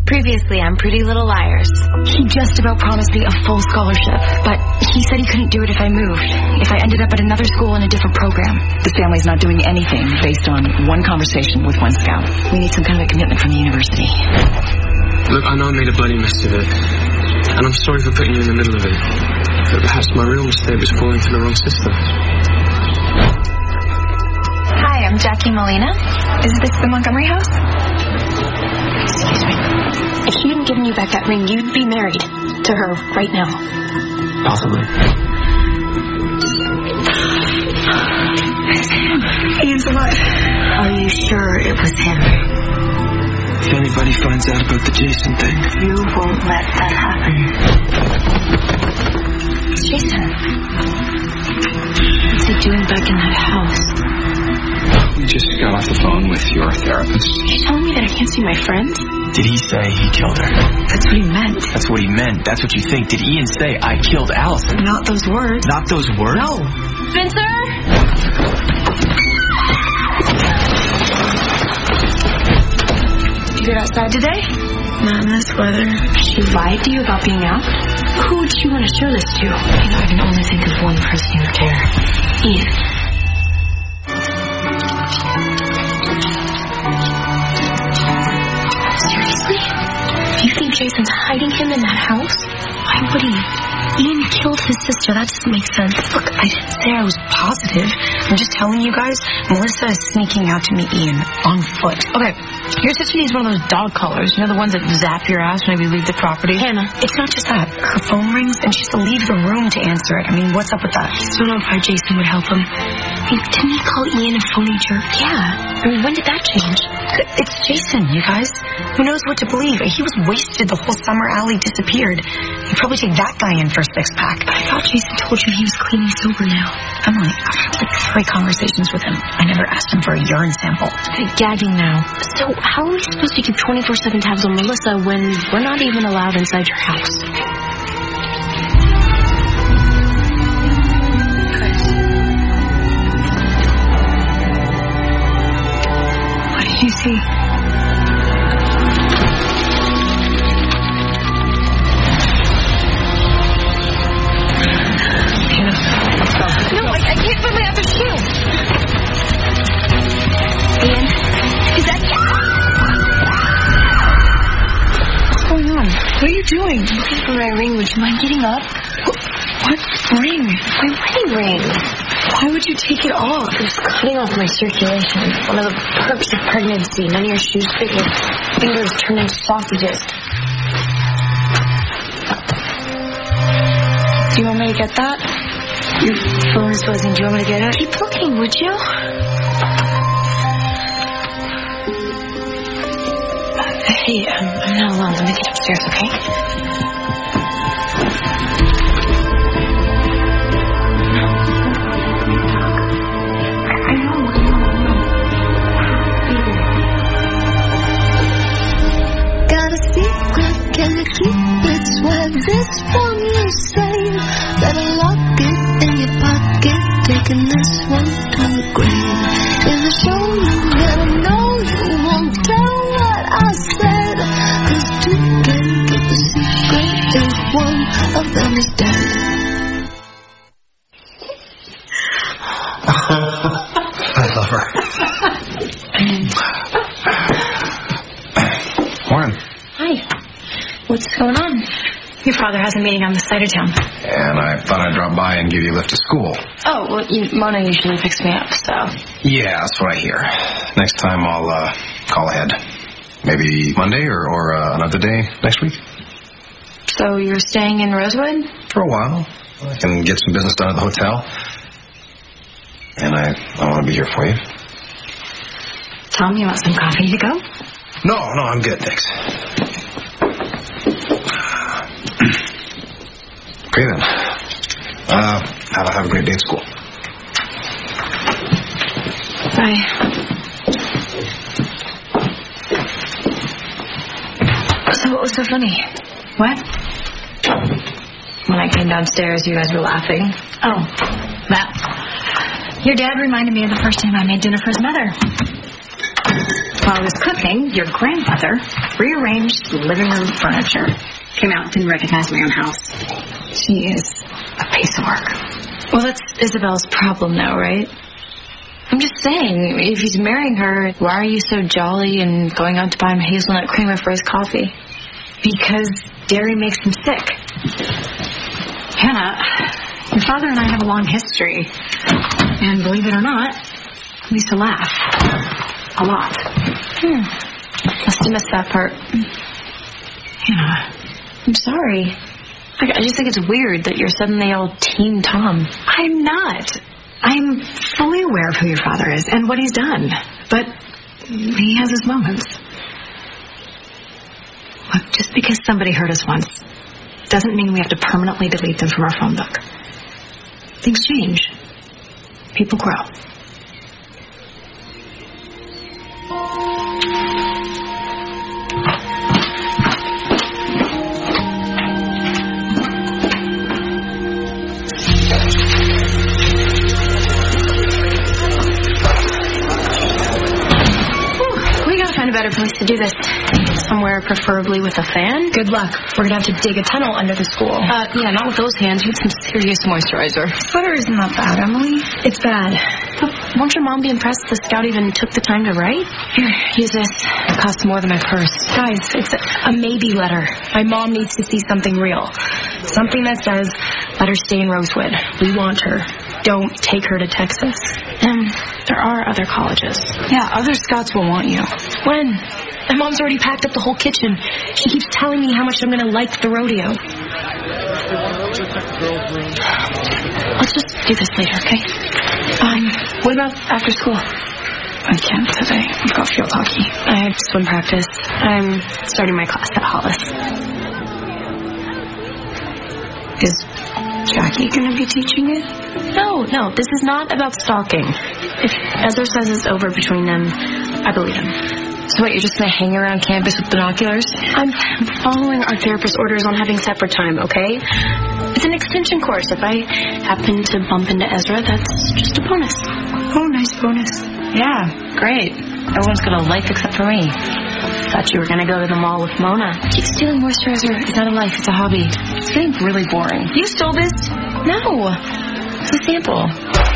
Previously on Pretty Little Liars. He just about promised me a full scholarship, but he said he couldn't do it if I moved. If I ended up at another school in a different program. The family's not doing anything based on one conversation with one scout. We need some kind of a commitment from the university. Look, I know I made a bloody mess of it, and I'm sorry for putting you in the middle of it. But perhaps my real mistake was falling for the wrong sister. Hi, I'm Jackie Molina. Is this the Montgomery house? Excuse me. If he hadn't given you back that ring, you'd be married to her right now. Possibly. Ian's alive. Are you sure it was him? If anybody finds out about the Jason thing... You won't let that happen. Jason. What's he doing back in that house? We just got off the phone with your therapist. You're telling me that I can't see my friend? Did he say he killed her? That's what he meant. That's what he meant. That's what you think. Did Ian say, I killed Allison? Not those words. Not those words? No. Spencer? You get outside today? Not in this weather. She lied to you about being out? Who would she want to show this to? I can only think of one person who would care. Ian. Seriously? You think Jason's hiding him in that house? Why would he? Ian killed his sister. That doesn't make sense. Look, I didn't say I was positive. I'm just telling you guys, Melissa is sneaking out to meet Ian on foot. Okay, your sister needs one of those dog collars. You know, the ones that zap your ass whenever you leave the property? Hannah. It's not just that. Her phone rings and she has to leave the room to answer it. I mean, what's up with that? I still don't know if Jason would help him. Didn't he call Ian a phony jerk? Yeah. I mean, when did that change? It's Jason, you guys. Who knows what to believe? He was wasted the whole summer. Allie disappeared. You'd probably take that guy in for a six-pack. I thought Jason told you he was clean and sober now. Emily, I've had like 3 conversations with him. I never asked him for a urine sample. Okay, gagging now. So how are we supposed to keep 24/7 tabs on Melissa when we're not even allowed inside your house? What did you see? No, I can't find my other shoe. Ian, is that you? What's going on? What are you doing? Looking for my ring. Would you mind getting up? What ring? My wedding ring. Why would you take it off? It was cutting off my circulation. One of the perks of pregnancy. None of your shoes fit your fingers turn into sausages. Do you want me to get that? Your phone is buzzing. Do you want me to get it? Keep looking, would you? Hey, I'm not alone. Let me get upstairs, okay? Got a secret, can you keep it? Swear this one you say. Better lock it in your pocket. Taking this one to the grave. In the show you never know. You won't tell what I said. 'Cause two can keep a secret if one of them is dead. I love her. Morning. Hi. What's going on? Your father has a meeting on the side of town. And I thought I'd drop by and give you a lift to school. Oh, well, Mona usually picks me up, so... Yeah, that's what I hear. Next time I'll call ahead. Maybe Monday or another day next week. So you're staying in Rosewood? For a while. I can get some business done at the hotel. And I want to be here for you. Tom, you want some coffee to go? No, I'm good, thanks. Okay then. Have a great day at school. Bye. So what was so funny? What? When I came downstairs, you guys were laughing. Oh, that. Your dad reminded me of the first time I made dinner for his mother. While I was cooking, your grandmother rearranged the living room furniture. Came out and didn't recognize my own house. She is a piece of work. Well, that's Isabel's problem now, right? I'm just saying, if he's marrying her, why are you so jolly and going out to buy him hazelnut creamer for his coffee? Because dairy makes him sick. Hannah, your father and I have a long history. And believe it or not, we used to laugh. A lot. Must have missed that part. Hannah, I'm sorry. I just think it's weird that you're suddenly all Team Tom. I'm not. I'm fully aware of who your father is and what he's done. But he has his moments. Look, just because somebody hurt us once doesn't mean we have to permanently delete them from our phone book. Things change. People grow. Find a better place to do this. Somewhere preferably with a fan. Good luck. We're gonna have to dig a tunnel under the school. Yeah, not with those hands. You need some serious moisturizer. Butter isn't that bad, Emily. It's bad. But won't your mom be impressed the scout even took the time to write? Here, use this. It costs more than my purse. Guys, it's a maybe letter. My mom needs to see something real. Something that says, let her stay in Rosewood. We want her. Don't take her to Texas. There are other colleges. Yeah, other scouts will want you. When? My mom's already packed up the whole kitchen. She keeps telling me how much I'm gonna like the rodeo. Let's just do this later, okay? What about after school? I can't today. I've got field hockey. I have swim practice. I'm starting my class at Hollis. Is Jackie going to be teaching it? No, this is not about stalking. If Ezra says it's over between them, I believe him. So what, you're just going to hang around campus with binoculars? I'm following our therapist's orders on having separate time, okay? It's an extension course. If I happen to bump into Ezra, that's just a bonus. Oh, nice bonus. Yeah, great. Everyone's got a life except for me. Thought you were going to go to the mall with Mona. Keep stealing moisturizer. It's not a life, it's a hobby. It's getting really boring. You stole this? No. It's a sample.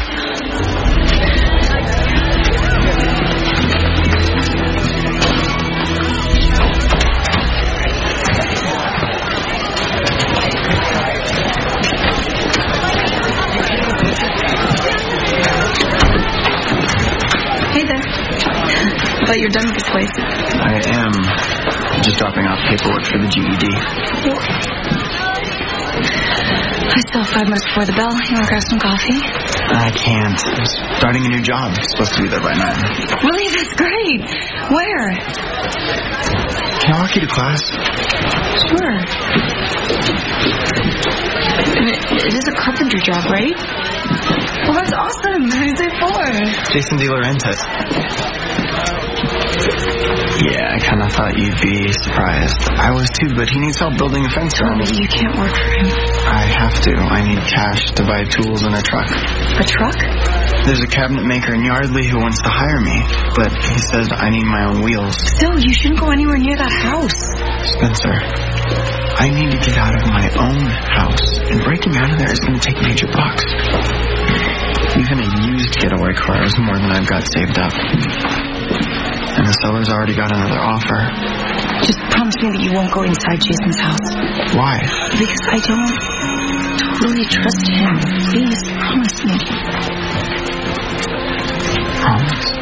Hey there. I thought you were done with this place. I am. Just dropping off paperwork for the GED. I still have 5 minutes before the bell. You want to grab some coffee? I can't. I'm starting a new job. I'm supposed to be there by 9. Really? That's great. Where? Can I walk you to class? Sure. It is a carpenter job, right? Well, that's awesome. Who's it for? Jason De Laurentiis. Yeah, I kind of thought you'd be surprised. I was too, but he needs help building a fence around. But you can't work for him. I have to. I need cash to buy tools and a truck. A truck? There's a cabinet maker in Yardley who wants to hire me, but he says I need my own wheels. Still, you shouldn't go anywhere near that house. Spencer, I need to get out of my own house, and breaking out of there is going to take major bucks. Even a used getaway car is more than I've got saved up. And the seller's already got another offer. Just promise me that you won't go inside Jason's house. Why? Because I don't totally trust him. Please, promise me. Promise.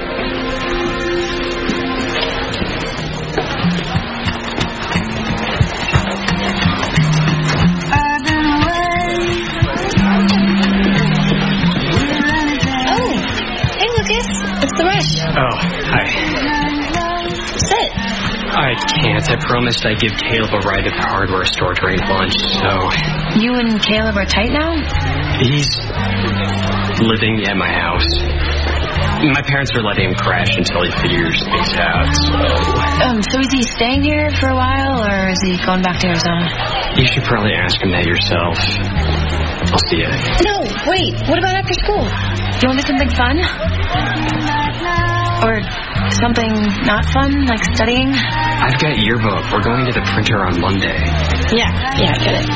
Oh, hi. Sit. I can't. I promised I'd give Caleb a ride at the hardware store during lunch, so... You and Caleb are tight now? He's living at my house. My parents are letting him crash until he figures things out, so... So is he staying here for a while, or is he going back to Arizona? You should probably ask him that yourself. I'll see you. No, wait. What about after school? Do you want to do something fun? Or something not fun, like studying? I've got yearbook. We're going to the printer on Monday. Yeah, I get it.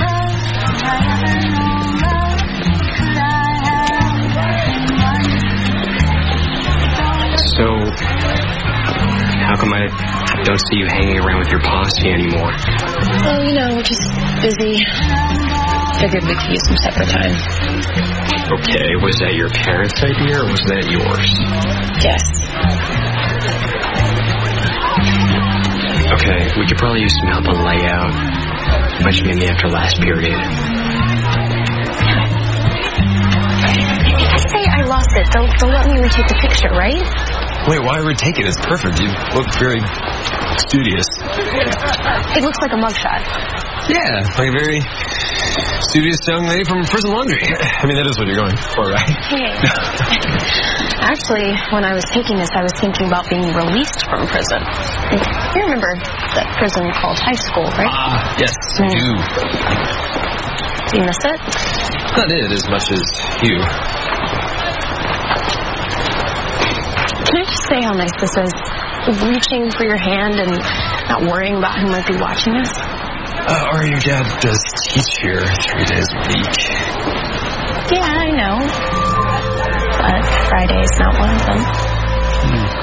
So, how come I don't see you hanging around with your posse anymore? Well, we're just busy. Figured we could use some separate time. Okay, was that your parents' idea or was that yours? Yes. Okay, we could probably use some help on layout. Might be in the after last period. If I say I lost it, they'll let me retake the picture, right? Wait, why retake it? It's perfect. You look very studious. It looks like a mugshot. Yeah, like a very studious young lady from prison laundry. I mean, that is what you're going for, right? Hey. Actually, when I was taking this, I was thinking about being released from prison. You remember that prison called high school, right? Yes, I do. Do you miss it? Not it as much as you. Can I just say how nice this is? Reaching for your hand and not worrying about who might be watching us? Or your dad does teach here 3 days a week. Yeah, I know. But Friday's not one of them.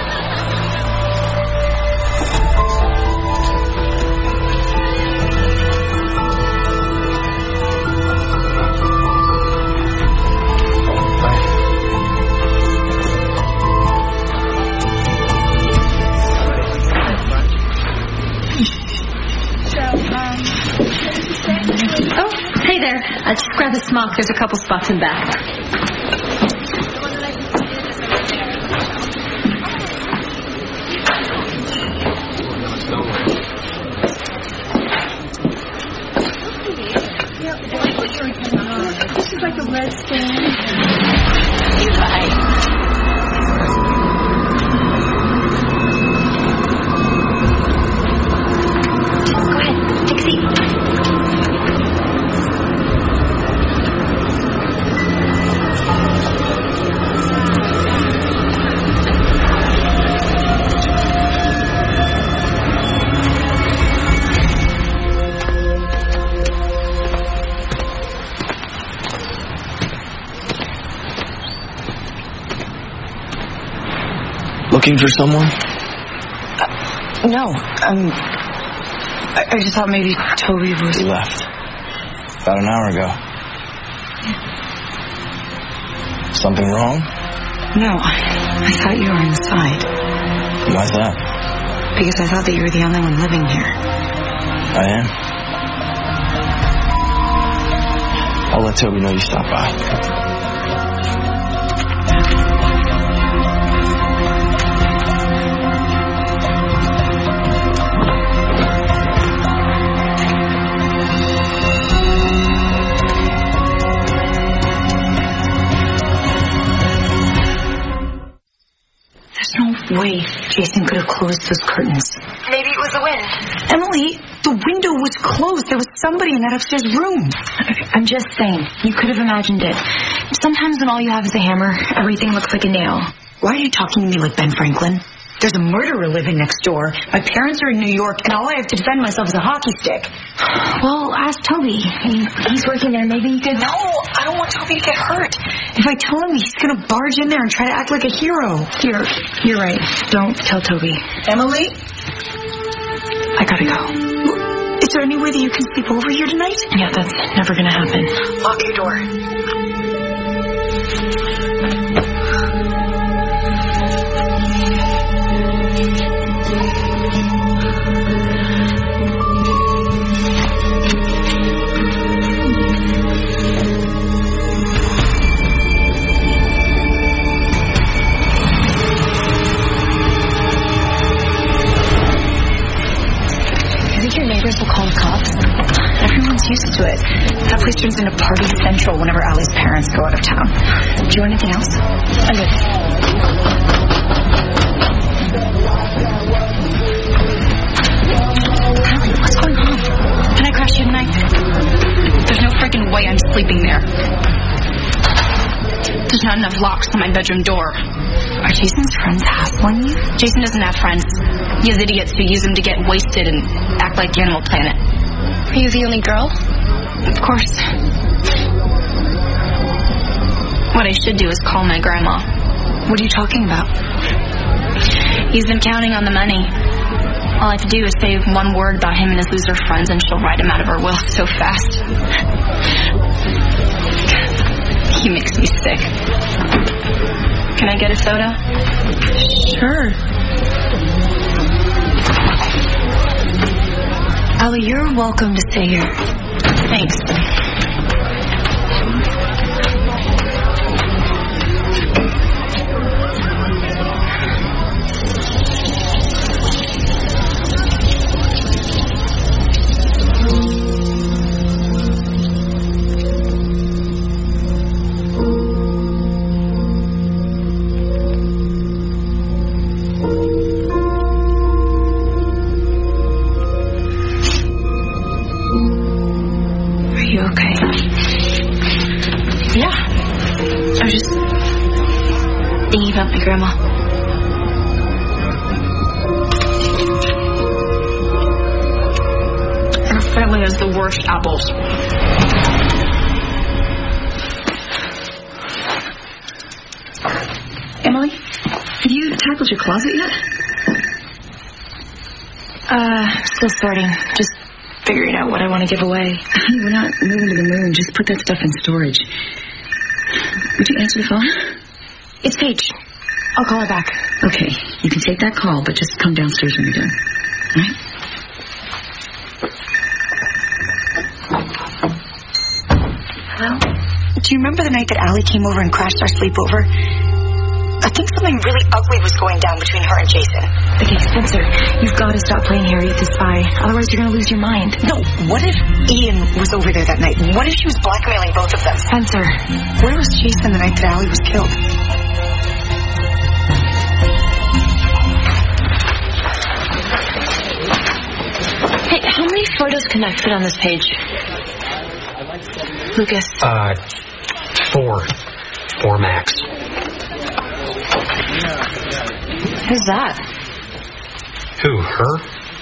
Just grab a smock. There's a couple spots in back. This is like a red stain. You lie. Looking for someone? No. I just thought maybe Toby was... He left. About an hour ago. Something wrong? No. I thought you were inside. Why's that? Because I thought that you were the only one living here. I am. I'll let Toby know you stopped by. Way Jason could have closed those curtains. Maybe it was the wind. Emily, the window was closed. There was somebody in that upstairs room. I'm just saying, you could have imagined it. Sometimes when all you have is a hammer, everything looks like a nail. Why are you talking to me like Ben Franklin? There's a murderer living next door. My parents are in New York, and all I have to defend myself is a hockey stick. Well, ask Toby. He's working there. Maybe he could... No, I don't want Toby to get hurt. If I tell him, he's going to barge in there and try to act like a hero. You're right. Don't tell Toby. Emily? I gotta go. Is there any way that you can sleep over here tonight? Yeah, that's never gonna happen. Lock your door. Will call the cops. Everyone's used to it. That place turns into party central whenever Allie's parents go out of town. Do you want anything else? I'm good. Allie, what's going on? Can I crash you tonight? There's no freaking way I'm sleeping there. There's not enough locks on my bedroom door. Are Jason's friends hassling you? Jason doesn't have friends. He has idiots who use him to get wasted and act like Animal Planet. Are you the only girl? Of course. What I should do is call my grandma. What are you talking about? He's been counting on the money. All I have to do is say one word about him and his loser friends, and she'll write him out of her will so fast. He makes me sick. Can I get a soda? Sure. Allie, you're welcome to stay here. Thanks. My grandma. Her family has the worst apples. Emily, have you tackled your closet yet? Still sorting. Just figuring out what I want to give away. Honey, we're not moving to the moon. Just put that stuff in storage. Would you answer the phone? It's Paige. I'll call her back. Okay, you can take that call, but just come downstairs when you're done. All right? Hello? Do you remember the night that Allie came over and crashed our sleepover? I think something really ugly was going down between her and Jason. Okay, Spencer, you've got to stop playing Harriet the Spy. Otherwise, you're going to lose your mind. No, what if Ian was over there that night? What if she was blackmailing both of them? Spencer. Where was Jason the night that Allie was killed? Hey, how many photos can I fit on this page? Lucas. 4 max. Who's that? Who, her?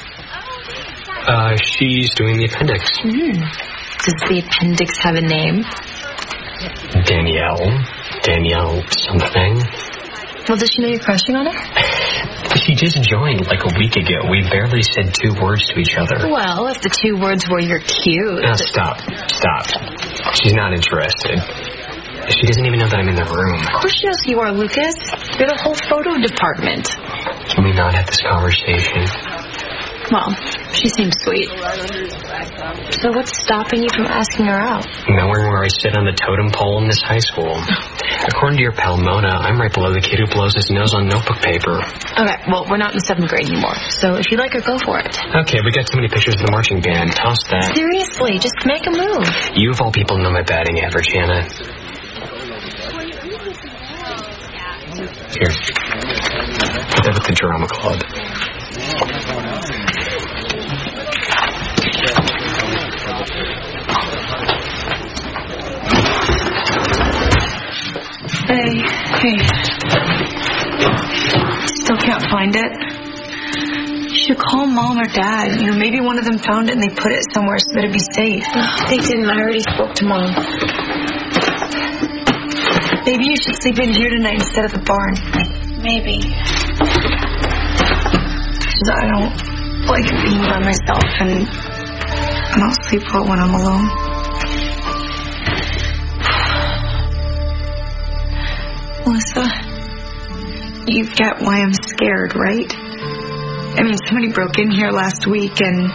She's doing the appendix. Does the appendix have a name? Danielle something. Well, does she know you're crushing on her? She just joined like a week ago. We barely said 2 words to each other. Well, if the 2 words were you're cute. Stop. She's not interested. She doesn't even know that I'm in the room. Of course she knows who you are, Lucas. You're the whole photo department. Can we not have this conversation? Well, she seems sweet. So what's stopping you from asking her out? Knowing where I sit on the totem pole in this high school. According to your pal Mona, I'm right below the kid who blows his nose on notebook paper. Okay, well, we're not in 7th grade anymore. So if you like her, go for it. Okay, we got so many pictures of the marching band. Toss that. Seriously, just make a move. You of all people know my batting average, Hannah. Here. Put that with the drama club. Hey. Still can't find it? You should call Mom or Dad. Maybe one of them found it and they put it somewhere so that it'd be safe. They didn't. I already spoke to Mom. Maybe you should sleep in here tonight instead of the barn. Maybe. Because I don't like being by myself, and I don't sleep well when I'm alone. Melissa, you get why I'm scared, right? I mean, somebody broke in here last week, and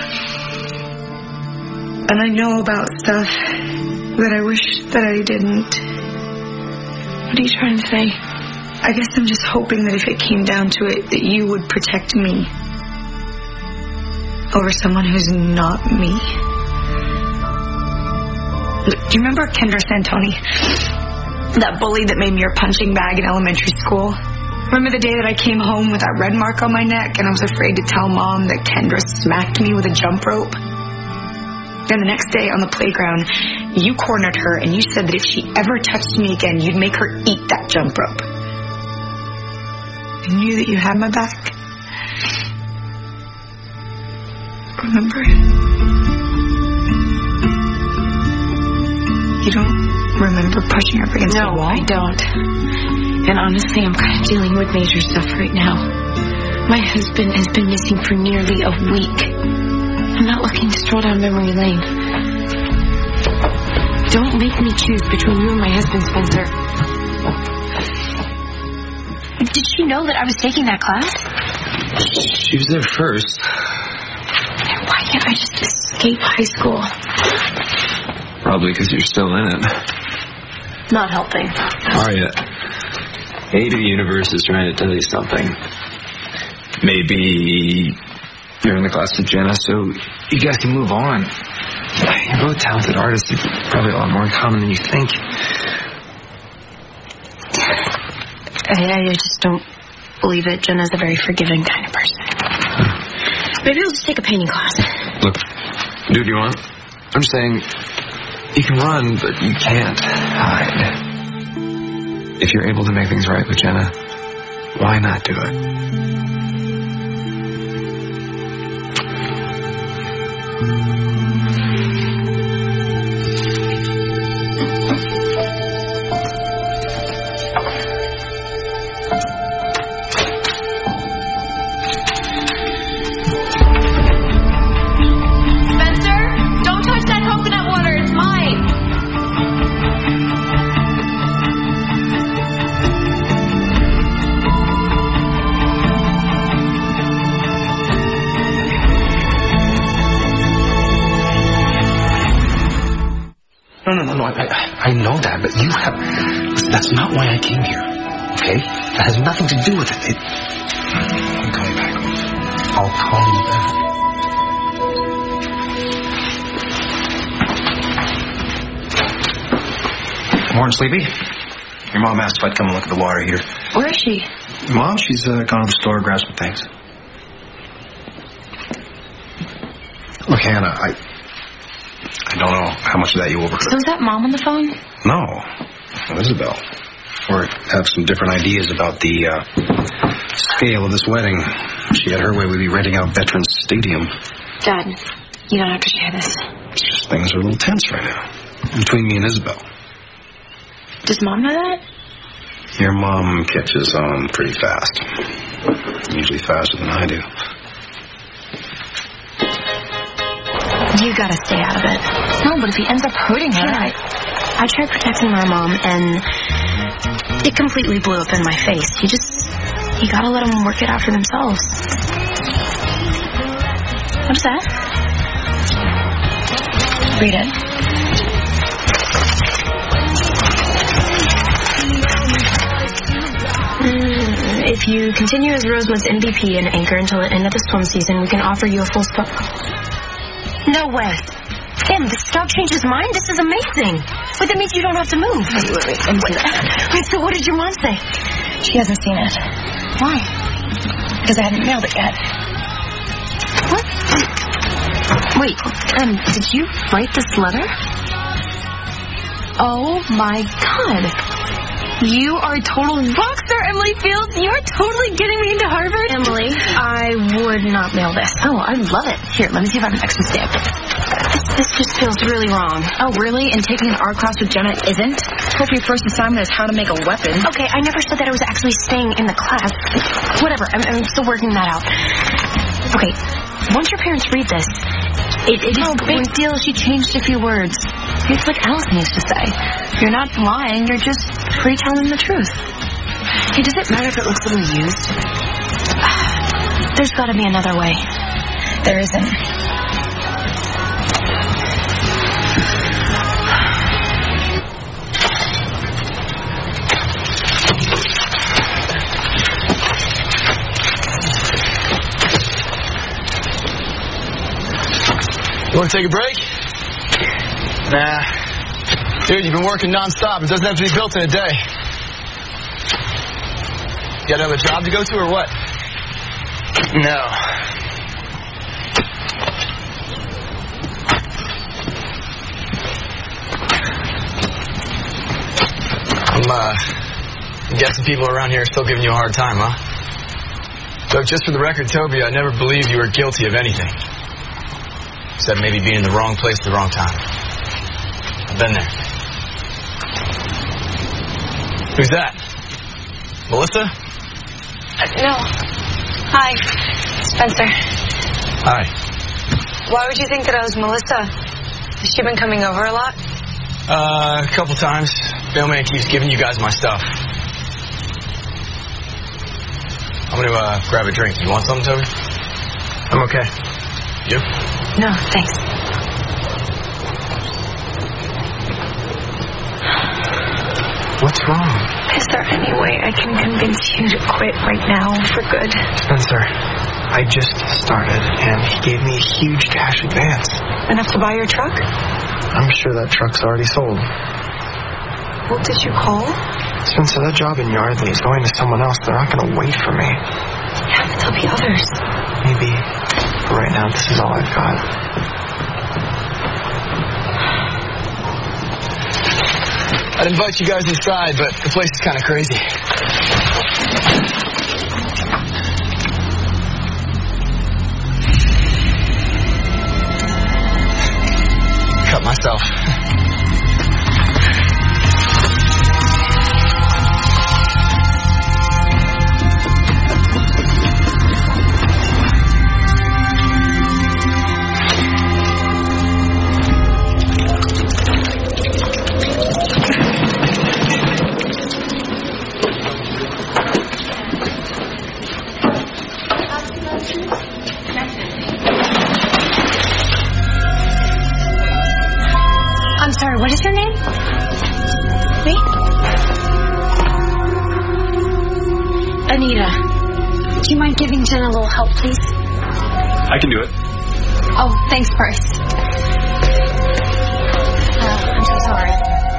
I know about stuff that I wish that I didn't. What are you trying to say? I guess I'm just hoping that if it came down to it, that you would protect me over someone who's not me. Do you remember Kendra Santoni? That bully that made me her punching bag in elementary school? Remember the day that I came home with that red mark on my neck and I was afraid to tell Mom that Kendra smacked me with a jump rope? Then the next day on the playground, you cornered her and you said that if she ever touched me again, you'd make her eat that jump rope. I knew that you had my back. Remember? You don't remember pushing up against the wall? No, I don't. And honestly, I'm kind of dealing with major stuff right now. My husband has been missing for nearly a week. I'm not looking to stroll down memory lane. Don't make me choose between you and my husband, Spencer. Did she know that I was taking that class? She was there first. Why can't I just escape high school? Probably because you're still in it. Not helping. Aria, A to the universe is trying to tell you something. Maybe you're in the class with Jenna, so you guys can move on. You're both talented artists. You've probably a lot more in common than you think. I just don't believe it. Jenna's a very forgiving kind of person. Maybe I'll just take a painting class. Look, do what you want. I'm just saying, you can run, but you can't hide. If you're able to make things right with Jenna, why not do it? No, I know that, but you have... Listen, that's not why I came here, okay? That has nothing to do with it. I'll call you back. I'll call you back. Morning, Sleepy. Your mom asked if I'd come and look at the water heater. Where is she? Mom, she's gone to the store, grab some things. Look, Hannah, I don't know how much of that you overheard. So is that Mom on the phone? No, Isabel. Or have some different ideas about the scale of this wedding. If she had her way, we'd be renting out Veterans Stadium. Dad, you don't have to share this. It's just things are a little tense right now. Between me and Isabel. Does Mom know that? Your mom catches on pretty fast. Usually faster than I do. You gotta stay out of it. No, but if he ends up hurting her... I tried protecting my mom, and it completely blew up in my face. You gotta let them work it out for themselves. What is that? Read it. If you continue as Rosewood's MVP and anchor until the end of the swim season, we can offer you a full spot. No way. Damn, this dog changed his mind? This is amazing. But that means you don't have to move. Wait. Wait, so what did your mom say? She hasn't seen it. Why? Because I hadn't mailed it yet. What? Wait, did you write this letter? Oh my God. You are a total rock star, Emily Fields. You are totally getting me into Harvard. Emily, I would not mail this. Oh, I love it. Here, let me see if I can extra stamp it. This just feels really wrong. Oh, really? And taking an art class with Jenna isn't? Hope your first assignment is how to make a weapon. Okay, I never said that I was actually staying in the class. Whatever, I'm still working that out. Okay, once your parents read this, it is no big deal. She changed a few words. It's like Allison used to say. You're not lying, you're just retelling the truth. Hey, does it matter if it looks a little used? There's got to be another way. There isn't. You want to take a break? Nah. Dude, you've been working non-stop. It doesn't have to be built in a day. You got another job to go to or what? No. I'm guessing people around here are still giving you a hard time, huh? Look, just for the record, Toby, I never believed you were guilty of anything. Except maybe being in the wrong place at the wrong time. I've been there. Who's that? Melissa? No. Hi. Spencer. Hi. Why would you think that I was Melissa? Has she been coming over a lot? A couple times. Mailman keeps giving you guys my stuff. I'm gonna grab a drink. You want something, Toby? I'm okay. You? No, thanks. What's wrong? Is there any way I can convince you to quit right now for good? Spencer, I just started, and he gave me a huge cash advance. Enough to buy your truck? I'm sure that truck's already sold. Well, did you call? Spencer, that job in Yardley is going to someone else. They're not going to wait for me. Yeah, but there'll be others. Maybe. But right now, this is all I've got. I'd invite you guys inside, but the place is kind of crazy. Cut myself. I'm sorry, what is your name? Me? Anita. Do you mind giving Jen a little help, please? I can do it. Oh, thanks, Bryce. I'm so sorry.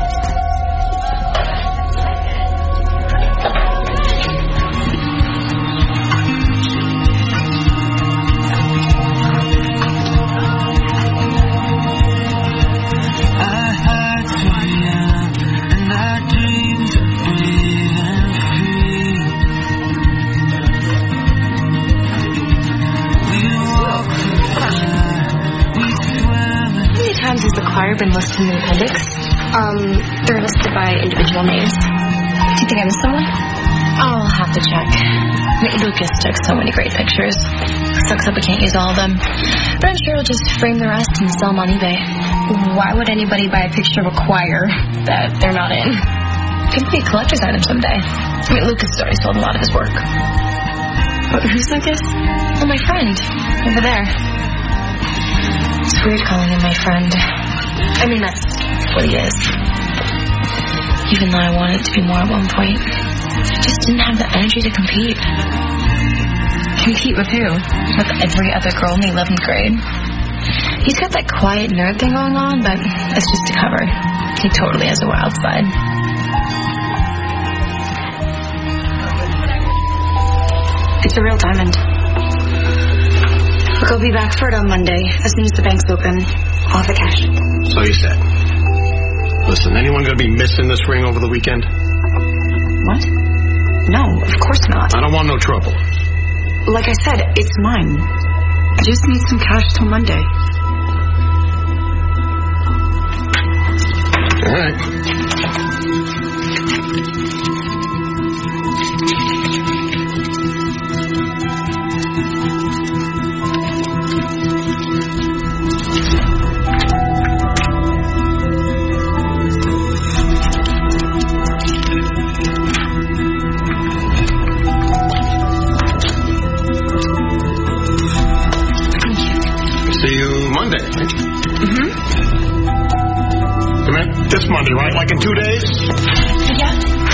Been listed in the appendix. They're listed by individual names. Do you think I missed someone? I'll have to check. Lucas took so many great pictures. Sucks up I can't use all of them. But I'm sure he'll just frame the rest and sell them on eBay. Why would anybody buy a picture of a choir that they're not in? Could be a collector's item someday. Lucas has already sold a lot of his work. Who's Lucas? Oh, my friend. Over there. It's weird calling him my friend. I mean, that's what he is. Even though I wanted to be more at one point, I just didn't have the energy to compete. Compete with who? With every other girl in the 11th grade? He's got that quiet nerd thing going on, but it's just a cover. He totally has a wild side. It's a real diamond. Look, I'll be back for it on Monday. As soon as the bank's open, I'll have the cash. So you said. Listen, anyone going to be missing this ring over the weekend? What? No, of course not. I don't want no trouble. Like I said, it's mine. I just need some cash till Monday. All right. This Monday, right? Like in 2 days? Yeah.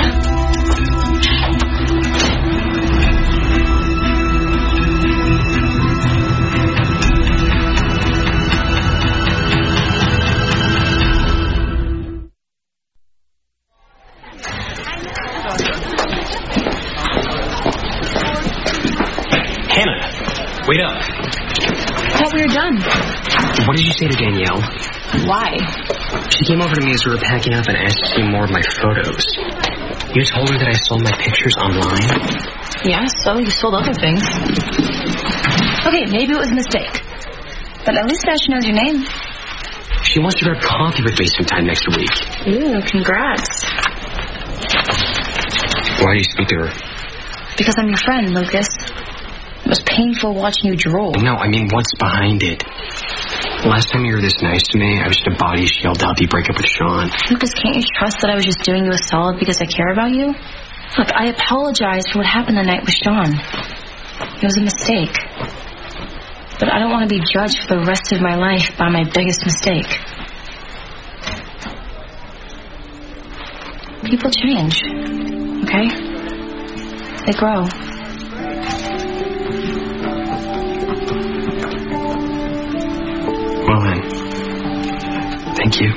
Hannah, wait up. I thought we were done. What did you say to Danielle? Why? She came over to me as we were packing up and asked to see more of my photos. You told her that I sold my pictures online? Yeah, so you sold other things. Okay, maybe it was a mistake. But at least now she knows your name. She wants to grab coffee with me sometime next week. Ooh, congrats. Why do you speak to her? Because I'm your friend, Lucas. It was painful watching you drool. No, I mean, what's behind it? Last time you were this nice to me, I was just a body shield to help you break up with Sean. Lucas, can't you trust that I was just doing you a solid because I care about you? Look, I apologize for what happened the night with Sean. It was a mistake. But I don't want to be judged for the rest of my life by my biggest mistake. People change, okay? They grow. Well then, thank you.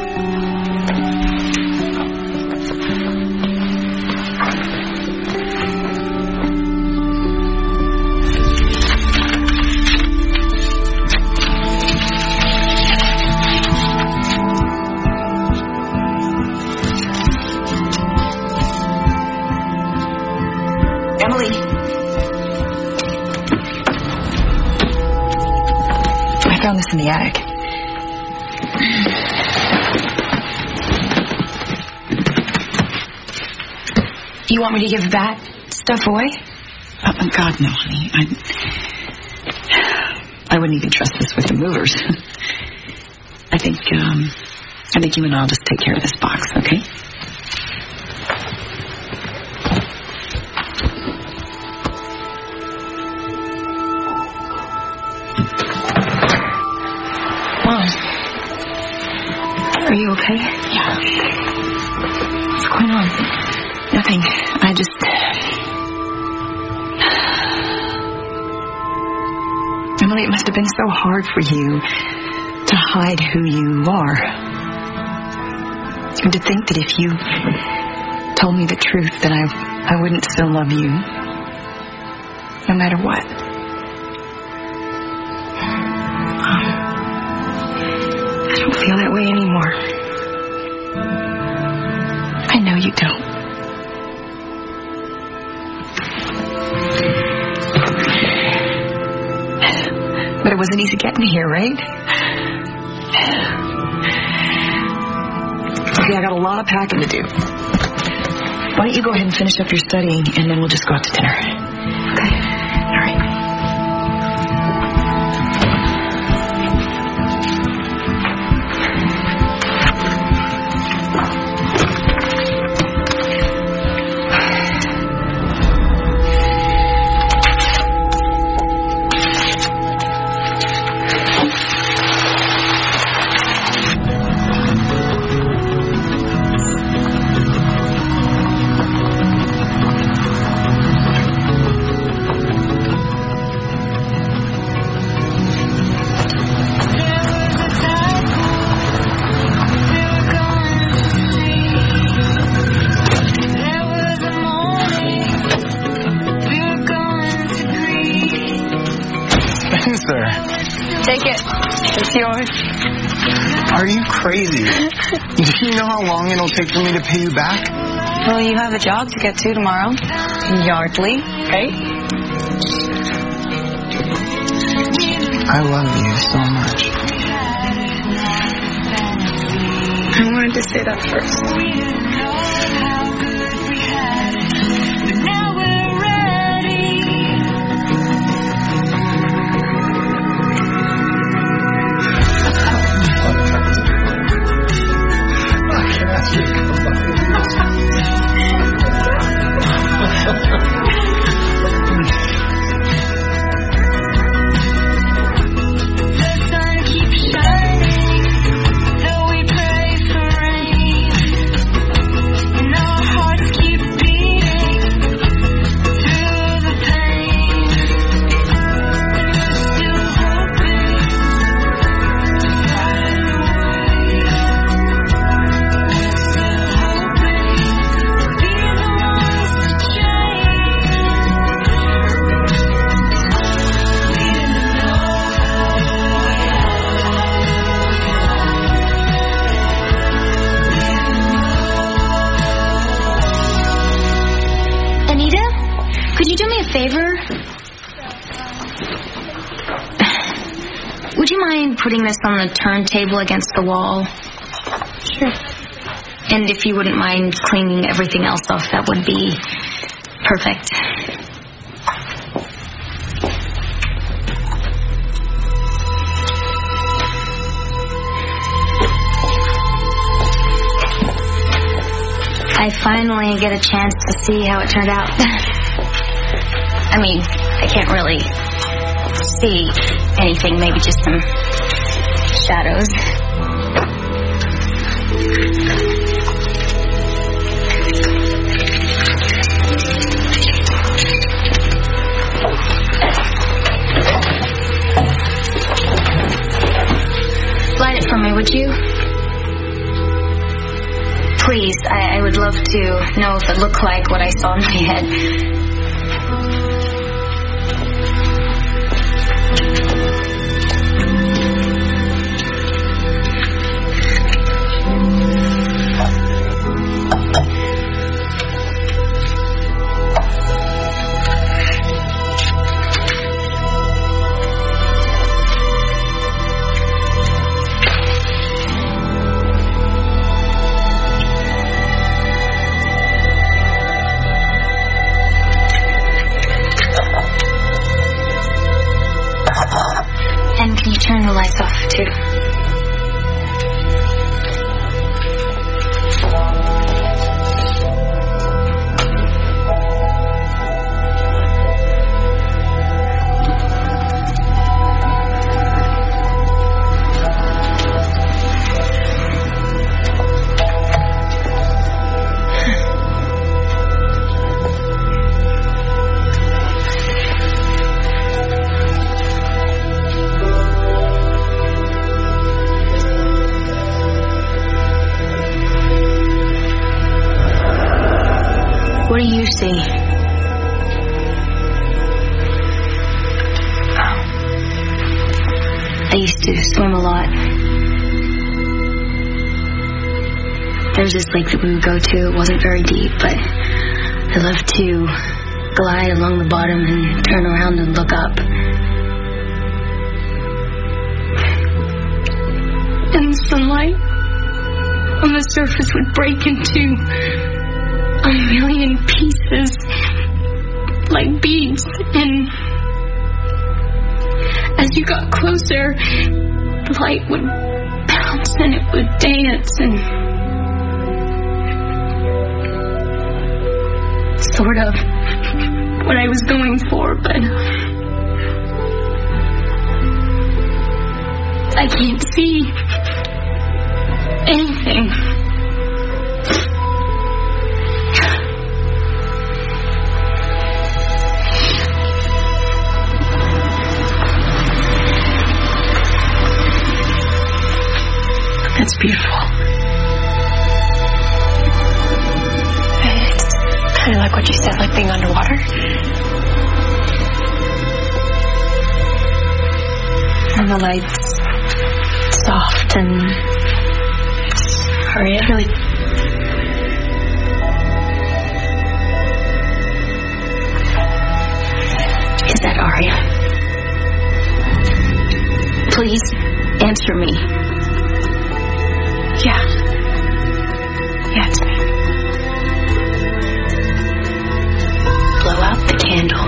Emily. I found this in the attic. You want me to give that stuff away? Oh, God, no, honey. I wouldn't even trust this with the movers. I think you and I'll just take care of this box, okay? Mom. Are you okay? Yeah. What's going on? Nothing. Emily, it must have been so hard for you to hide who you are. And to think that if you told me the truth, that I wouldn't still love you. No matter what. I don't feel that way anymore. I know you don't. But it wasn't easy getting here, right? Okay, I got a lot of packing to do. Why don't you go ahead and finish up your studying, and then we'll just go out to dinner. Okay. All right. Take it. It's yours. Are you crazy? Do you know how long it'll take for me to pay you back? Well, you have a job to get to tomorrow. Yardley, right? I love you so much. I wanted to say that first. mind putting this on the turntable against the wall? Sure. And if you wouldn't mind cleaning everything else off, that would be perfect. I finally get a chance to see how it turned out. I mean, I can't really see anything, maybe just some shadows. Light it for me, would you? Please, I would love to know if it looked like what I saw in my head. And can you turn the lights off, too? What do you see? I used to swim a lot. There was this lake that we would go to. It wasn't very deep, but I loved to glide along the bottom and turn around and look up. And the sunlight on the surface would break into a million pieces, like beads, and as you got closer, the light would bounce and it would dance, and sort of what I was going for, but I can't see anything. That's beautiful. It's kind of like what you said, like being underwater. And the light's soft and Aria. Really. Is that Aria? Please answer me. Yeah. Yeah, it's me. Blow out the candle.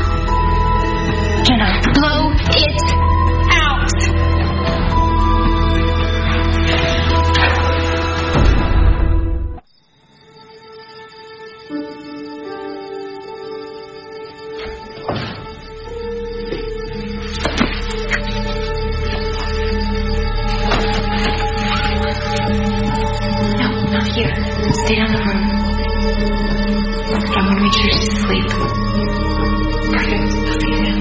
Jenna, blow it out. Here, stay down the room. I want to make sure she's asleep. Perfect. I'll see you then.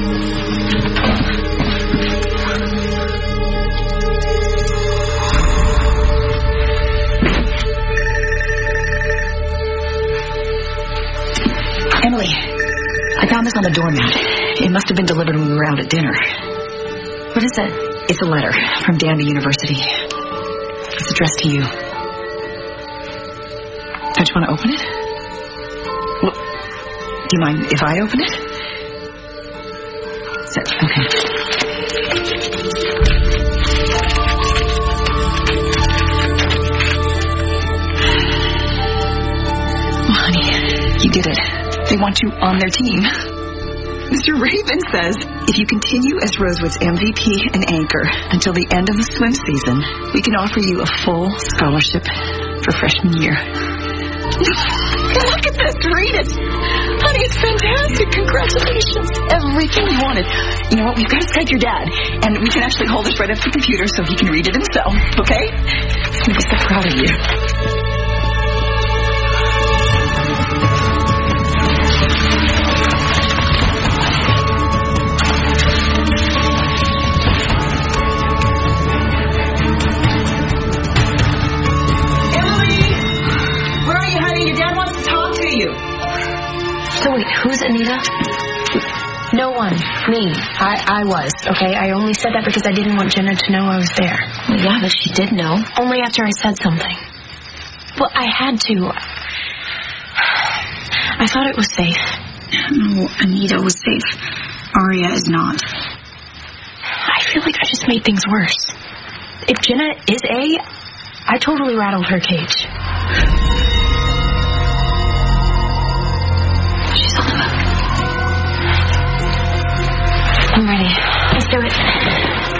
Emily, I found this on the doormat. It must have been delivered when we were out at dinner. What is it? It's a letter from Danby University. It's addressed to you. Don't you want to open it? Well, do you mind if I open it? Okay. They want you on their team. Mr. Raven says if you continue as Rosewood's MVP and anchor until the end of the swim season, we can offer you a full scholarship for freshman year. Look at this. Read it. Honey, it's fantastic. Congratulations. Everything you wanted. You know what? We've got to Skype your dad, and we can actually hold this right up to the computer so he can read it himself, okay? He's going to be so proud of you. So wait, who's Anita? No one. Me. I was, okay? I only said that because I didn't want Jenna to know I was there. Well, yeah, but she did know. Only after I said something. Well, I had to. I thought it was safe. No, Anita was safe. Aria is not. I feel like I just made things worse. If Jenna is I totally rattled her cage. I'm ready. Let's do it.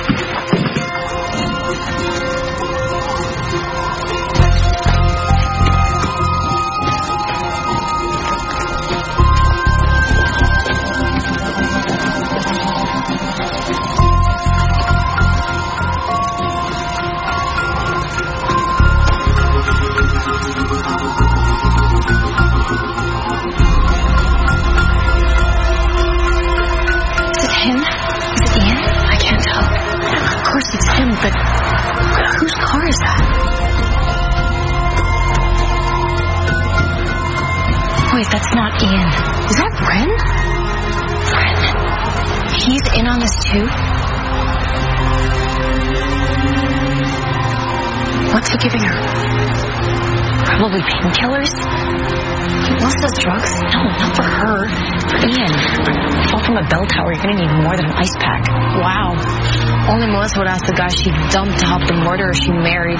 But whose car is that? Wait, that's not Ian. Is that Ren? Ren? He's in on this too? What's he giving her? Probably painkillers? He wants those drugs? No, not for her. For Ian. Fall from a bell tower, you're gonna need more than an ice pack. Wow. Only Melissa would ask the guy she dumped to help the murderer she married.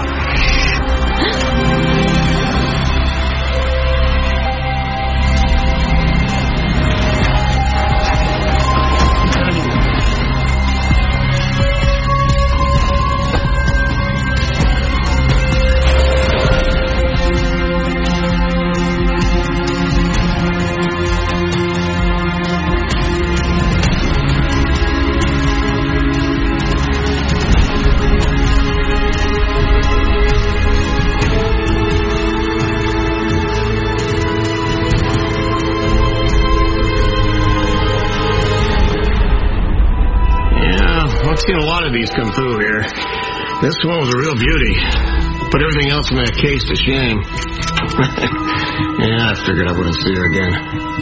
Seen a lot of these come through here. This one was a real beauty. Put everything else in that case to shame. Yeah, I figured I wouldn't see her again.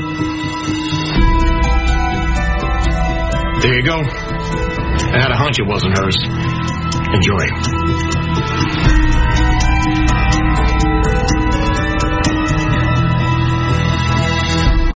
There you go. I had a hunch it wasn't hers. Enjoy.